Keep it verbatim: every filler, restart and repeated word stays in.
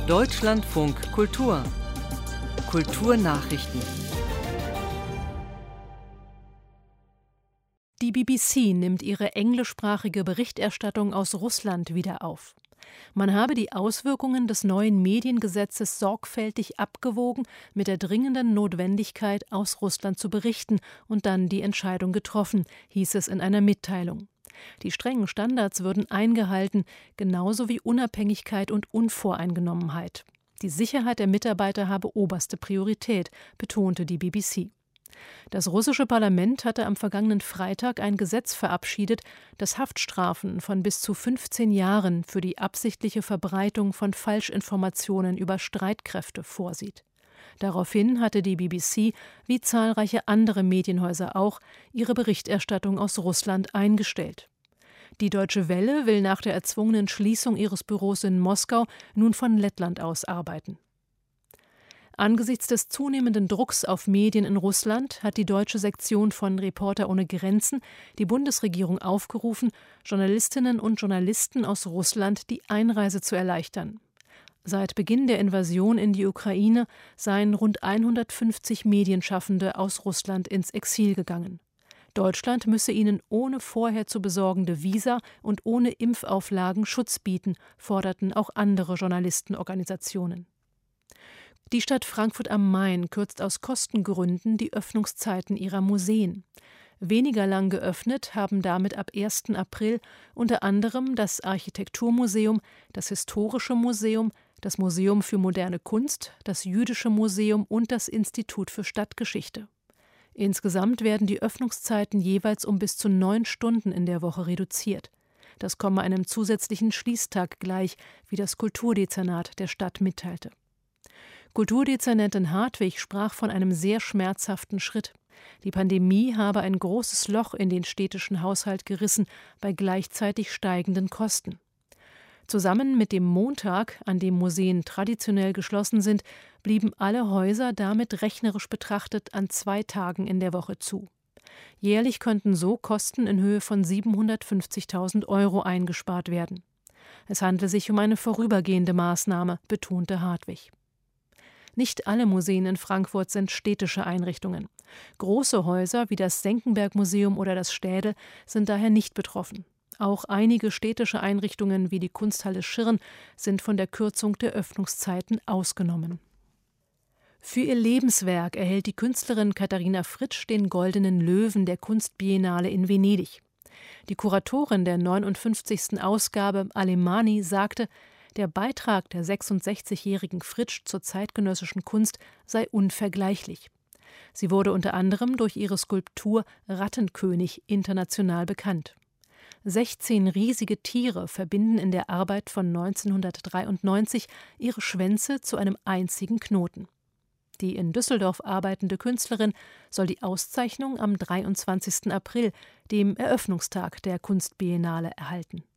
Deutschlandfunk Kultur Kulturnachrichten. Die B B C nimmt ihre englischsprachige Berichterstattung aus Russland wieder auf. Man habe die Auswirkungen des neuen Mediengesetzes sorgfältig abgewogen mit der dringenden Notwendigkeit, aus Russland zu berichten und dann die Entscheidung getroffen, hieß es in einer Mitteilung. Die strengen Standards würden eingehalten, genauso wie Unabhängigkeit und Unvoreingenommenheit. Die Sicherheit der Mitarbeiter habe oberste Priorität, betonte die B B C. Das russische Parlament hatte am vergangenen Freitag ein Gesetz verabschiedet, das Haftstrafen von bis zu fünfzehn Jahren für die absichtliche Verbreitung von Falschinformationen über Streitkräfte vorsieht. Daraufhin hatte die B B C, wie zahlreiche andere Medienhäuser auch, ihre Berichterstattung aus Russland eingestellt. Die Deutsche Welle will nach der erzwungenen Schließung ihres Büros in Moskau nun von Lettland aus arbeiten. Angesichts des zunehmenden Drucks auf Medien in Russland hat die deutsche Sektion von Reporter ohne Grenzen die Bundesregierung aufgerufen, Journalistinnen und Journalisten aus Russland die Einreise zu erleichtern. Seit Beginn der Invasion in die Ukraine seien rund hundertfünfzig Medienschaffende aus Russland ins Exil gegangen. Deutschland müsse ihnen ohne vorher zu besorgende Visa und ohne Impfauflagen Schutz bieten, forderten auch andere Journalistenorganisationen. Die Stadt Frankfurt am Main kürzt aus Kostengründen die Öffnungszeiten ihrer Museen. Weniger lang geöffnet haben damit ab ersten April unter anderem das Architekturmuseum, das Historische Museum, das Museum für moderne Kunst, das Jüdische Museum und das Institut für Stadtgeschichte. Insgesamt werden die Öffnungszeiten jeweils um bis zu neun Stunden in der Woche reduziert. Das komme einem zusätzlichen Schließtag gleich, wie das Kulturdezernat der Stadt mitteilte. Kulturdezernentin Hartwig sprach von einem sehr schmerzhaften Schritt. Die Pandemie habe ein großes Loch in den städtischen Haushalt gerissen, bei gleichzeitig steigenden Kosten. Zusammen mit dem Montag, an dem Museen traditionell geschlossen sind, blieben alle Häuser damit rechnerisch betrachtet an zwei Tagen in der Woche zu. Jährlich könnten so Kosten in Höhe von siebenhundertfünfzigtausend Euro eingespart werden. Es handle sich um eine vorübergehende Maßnahme, betonte Hartwig. Nicht alle Museen in Frankfurt sind städtische Einrichtungen. Große Häuser wie das Senckenberg-Museum oder das Städel sind daher nicht betroffen. Auch einige städtische Einrichtungen wie die Kunsthalle Schirn sind von der Kürzung der Öffnungszeiten ausgenommen. Für ihr Lebenswerk erhält die Künstlerin Katharina Fritsch den Goldenen Löwen der Kunstbiennale in Venedig. Die Kuratorin der neunundfünfzigsten Ausgabe, Alemani, sagte, der Beitrag der sechsundsechzigjährigen Fritsch zur zeitgenössischen Kunst sei unvergleichlich. Sie wurde unter anderem durch ihre Skulptur Rattenkönig international bekannt. sechzehn riesige Tiere verbinden in der Arbeit von neunzehnhundertdreiundneunzig ihre Schwänze zu einem einzigen Knoten. Die in Düsseldorf arbeitende Künstlerin soll die Auszeichnung am dreiundzwanzigsten April, dem Eröffnungstag der Kunstbiennale, erhalten.